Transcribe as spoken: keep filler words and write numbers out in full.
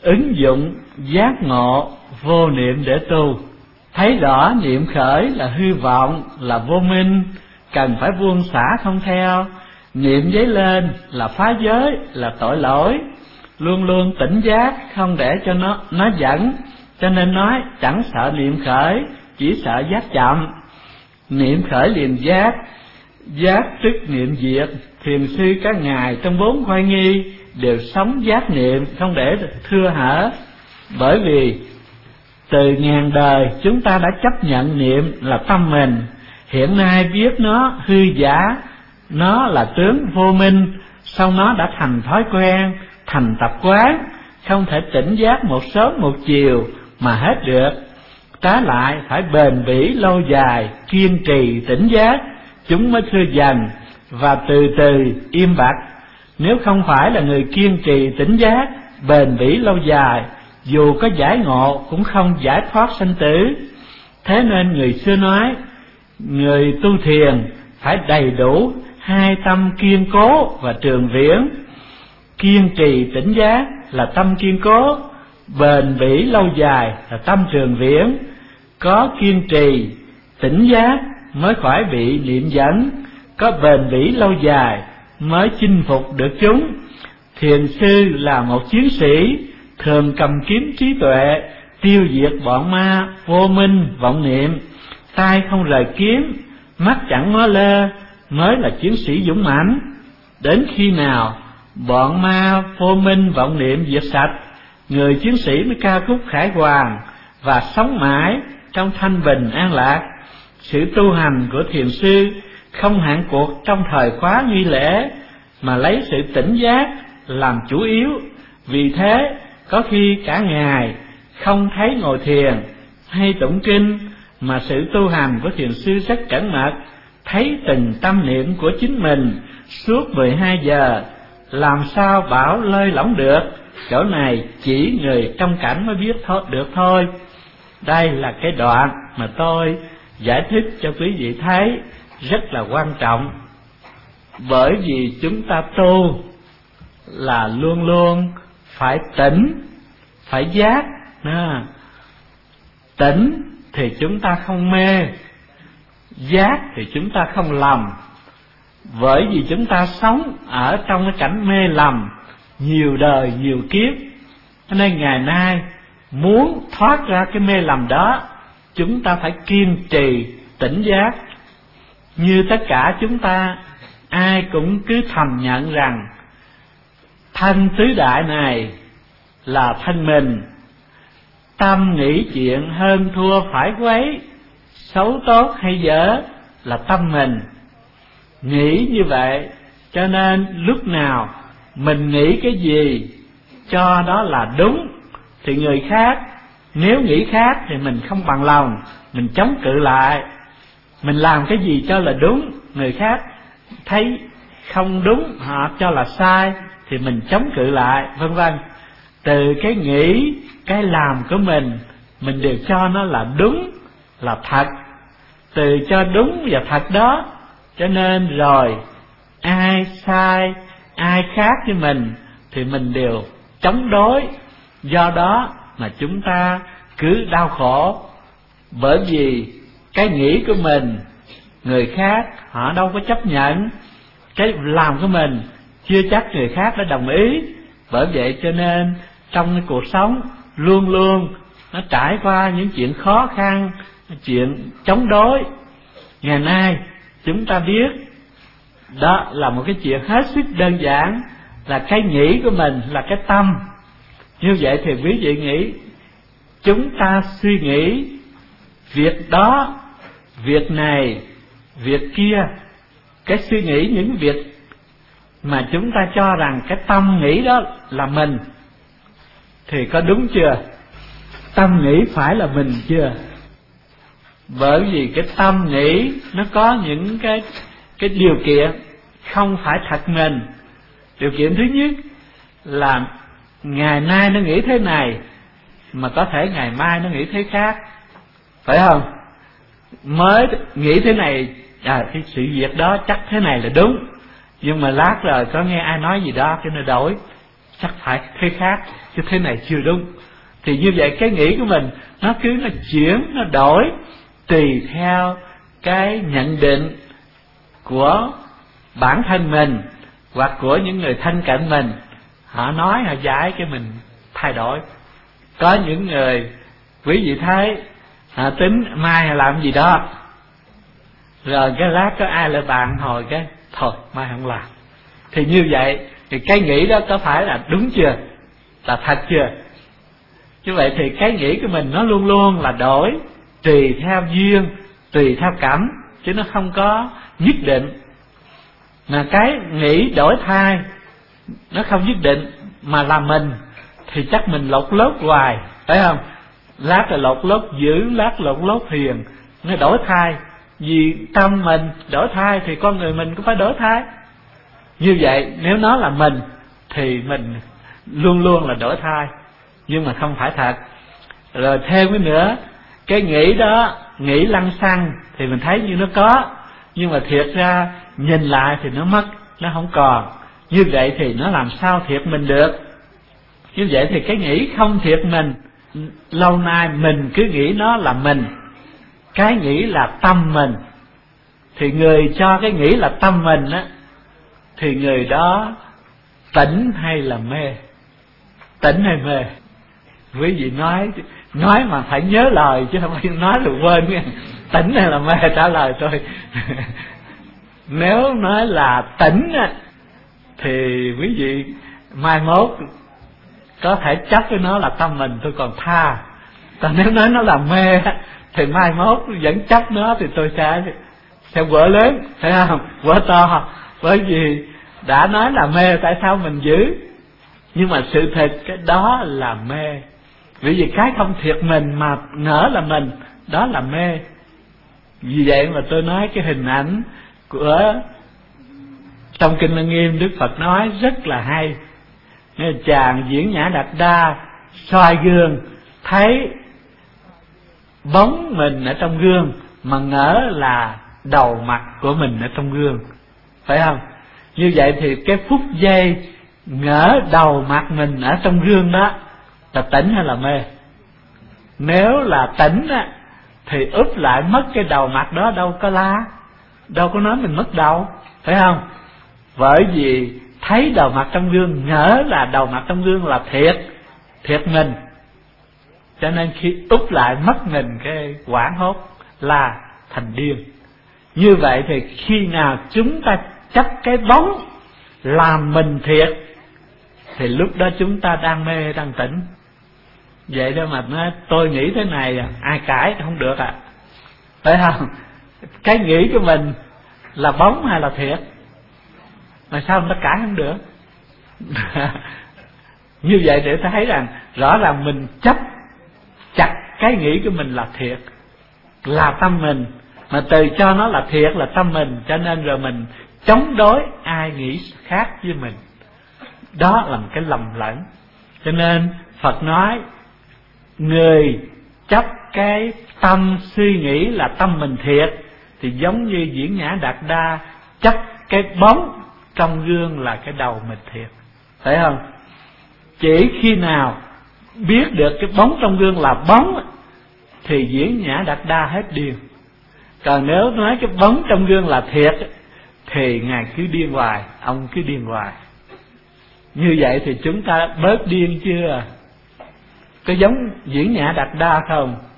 ứng dụng giác ngộ vô niệm để tu. Thấy rõ niệm khởi là hư vọng, là vô minh, cần phải buông xả không theo. Niệm dấy lên là phá giới, là tội lỗi. Luôn luôn tỉnh giác, không để cho nó nó dẫn. Cho nên nói chẳng sợ niệm khởi, chỉ sợ giác chậm. Niệm khởi liền giác, giác tức niệm diệt. Thiền sư các ngài trong bốn khoai nghi đều sống giác niệm, không để thưa hở. Bởi vì từ ngàn đời chúng ta đã chấp nhận niệm là tâm mình. Hiện nay biết nó hư giả, nó là tướng vô minh, xong nó đã thành thói quen, thành tập quán, không thể tỉnh giác một sớm một chiều mà hết được. Trái lại phải bền bỉ lâu dài, kiên trì tỉnh giác, chúng mới thưa dần và từ từ im bặt. Nếu không phải là người kiên trì tỉnh giác, bền bỉ lâu dài, dù có giải ngộ cũng không giải thoát sanh tử. Thế nên người xưa nói, người tu thiền phải đầy đủ hai tâm kiên cố và trường viễn. Kiên trì tỉnh giác là tâm kiên cố, bền bỉ lâu dài là tâm trường viễn. Có kiên trì tỉnh giác mới khỏi bị niệm dẫn, có bền bỉ lâu dài mới chinh phục được chúng. Thiền sư là một chiến sĩ, thường cầm kiếm trí tuệ, tiêu diệt bọn ma, vô minh, vọng niệm. Tay không rời kiếm, mắt chẳng ngó lơ, mới là chiến sĩ dũng mãnh. Đến khi nào bọn ma, vô minh, vọng niệm diệt sạch, người chiến sĩ mới ca khúc khải hoàn và sống mãi trong thanh bình an lạc. Sự tu hành của thiền sư không hạn cuộc trong thời khóa nghi lễ, mà lấy sự tỉnh giác làm chủ yếu. Vì thế có khi cả ngày không thấy ngồi thiền hay tụng kinh, mà sự tu hành của thiền sư rất cẩn mật, thấy từng tâm niệm của chính mình suốt mười hai giờ, làm sao bảo lơi lỏng được. Chỗ này chỉ người trong cảnh mới biết thôi, được thôi. Đây là cái đoạn mà tôi giải thích cho quý vị thấy rất là quan trọng. Bởi vì chúng ta tu là luôn luôn phải tỉnh, phải giác. À, tỉnh thì chúng ta không mê, giác thì chúng ta không lầm. Bởi vì chúng ta sống ở trong cái cảnh mê lầm nhiều đời nhiều kiếp, cho nên ngày nay muốn thoát ra cái mê lầm đó, chúng ta phải kiên trì tỉnh giác. Như tất cả chúng ta, ai cũng cứ thầm nhận rằng thân tứ đại này là thân mình. Tâm nghĩ chuyện hơn thua phải quấy, xấu tốt hay dở là tâm mình. Nghĩ như vậy cho nên lúc nào mình nghĩ cái gì cho đó là đúng, thì người khác nếu nghĩ khác thì mình không bằng lòng, mình chống cự lại. Mình làm cái gì cho là đúng, người khác thấy không đúng, họ cho là sai thì mình chống cự lại, vân vân. Từ cái nghĩ, cái làm của mình, mình đều cho nó là đúng, là thật. Từ cho đúng và thật đó, cho nên rồi ai sai, ai khác với mình thì mình đều chống đối. Do đó mà chúng ta cứ đau khổ, bởi vì cái nghĩ của mình người khác họ đâu có chấp nhận, cái làm của mình chưa chắc người khác đã đồng ý. Bởi vậy cho nên trong cái cuộc sống luôn luôn nó trải qua những chuyện khó khăn, chuyện chống đối. Ngày nay chúng ta biết đó là một cái chuyện hết sức đơn giản, là cái nghĩ của mình là cái tâm. Như vậy thì quý vị nghĩ, chúng ta suy nghĩ việc đó, việc này, việc kia, cái suy nghĩ những việc mà chúng ta cho rằng cái tâm nghĩ đó là mình, thì có đúng chưa? Tâm nghĩ phải là mình chưa? Bởi vì cái tâm nghĩ nó có những cái cái điều kiện không phải thật mình. Điều kiện thứ nhất là ngày nay nó nghĩ thế này, mà có thể ngày mai nó nghĩ thế khác, phải không? Mới nghĩ thế này, à, cái sự việc đó chắc thế này là đúng, nhưng mà lát rồi có nghe ai nói gì đó cái nó đổi, chắc phải thế khác, chứ thế này chưa đúng. Thì như vậy cái nghĩ của mình nó cứ nó chuyển, nó đổi tùy theo cái nhận định của bản thân mình hoặc của những người thân cận mình. Họ nói, họ giải cái mình thay đổi. Có những người quý vị thấy họ tính mai họ làm gì đó, rồi cái lát có ai lại bàn hồi cái thôi mai không làm. Thì như vậy thì cái nghĩ đó có phải là đúng chưa, là thật chưa? Như vậy thì cái nghĩ của mình nó luôn luôn là đổi tùy theo duyên, tùy theo cảm, chứ nó không có nhất định. Mà cái nghĩ đổi thay nó không nhất định mà là mình, thì chắc mình lột lốt hoài, phải không? Lát là lột lốt dữ, lát lột lốt hiền, nó đổi thay. Vì tâm mình đổi thay thì con người mình cũng phải đổi thay. Như vậy nếu nó là mình thì mình luôn luôn là đổi thay, nhưng mà không phải thật. Rồi thêm cái nữa, cái nghĩ đó, nghĩ lăng xăng thì mình thấy như nó có, nhưng mà thiệt ra nhìn lại thì nó mất, nó không còn. Như vậy thì nó làm sao thiệt mình được? Như vậy thì cái nghĩ không thiệt mình, lâu nay mình cứ nghĩ nó là mình, cái nghĩ là tâm mình. Thì người cho cái nghĩ là tâm mình á, thì người đó tỉnh hay là mê? Tỉnh hay mê? Quý vị nói nói mà phải nhớ lời chứ không phải nói là quên nha. Tỉnh hay là mê, trả lời tôi. Nếu nói là tỉnh á, thì quý vị mai mốt có thể chấp với nó là tâm mình, tôi còn tha. Còn nếu nói nó là mê thì mai mốt vẫn chấp nó thì tôi sẽ sẽ quở lớn, phải không? Quở to. Bởi vì đã nói là mê, tại sao mình giữ? Nhưng mà sự thật cái đó là mê. Vì vì cái không thiệt mình mà ngỡ là mình, đó là mê. Vì vậy mà tôi nói cái hình ảnh của trong Kinh Lăng Nghiêm, Đức Phật nói rất là hay. Nên chàng diễn Nhã Đạt Đa soi gương, thấy bóng mình ở trong gương mà ngỡ là đầu mặt của mình ở trong gương, phải không? Như vậy thì cái phút giây ngỡ đầu mặt mình ở trong gương đó là tỉnh hay là mê? Nếu là tỉnh á, thì úp lại mất cái đầu mặt đó đâu có la, đâu có nói mình mất đầu, phải không? Bởi vì thấy đầu mặt trong gương, ngỡ là đầu mặt trong gương là thiệt, thiệt mình, cho nên khi úp lại mất mình cái hoảng hốt là thành điên. Như vậy thì khi nào chúng ta chấp cái bóng làm mình thiệt, thì lúc đó chúng ta đang mê, đang tỉnh. Vậy đó mà nói tôi nghĩ thế này à, ai cãi không được à, phải không? Cái nghĩ của mình là bóng hay là thiệt, mà sao người ta cãi không được? Như vậy để ta thấy rằng rõ ràng mình chấp chặt cái nghĩ của mình là thiệt, là tâm mình, mà từ cho nó là thiệt là tâm mình, cho nên rồi mình chống đối ai nghĩ khác với mình. Đó là một cái lầm lẫn. Cho nên Phật nói người chấp cái tâm suy nghĩ là tâm mình thiệt, thì giống như Diễn Nhã Đạt Đa chấp cái bóng trong gương là cái đầu mình thiệt, phải không? Chỉ khi nào biết được cái bóng trong gương là bóng thì Diễn Nhã Đạt Đa hết điên. Còn nếu nói cái bóng trong gương là thiệt thì Ngài cứ điên hoài, ông cứ điên hoài. Như vậy thì chúng ta bớt điên chưa? Có giống Diễn Nhã Đạt Đa không?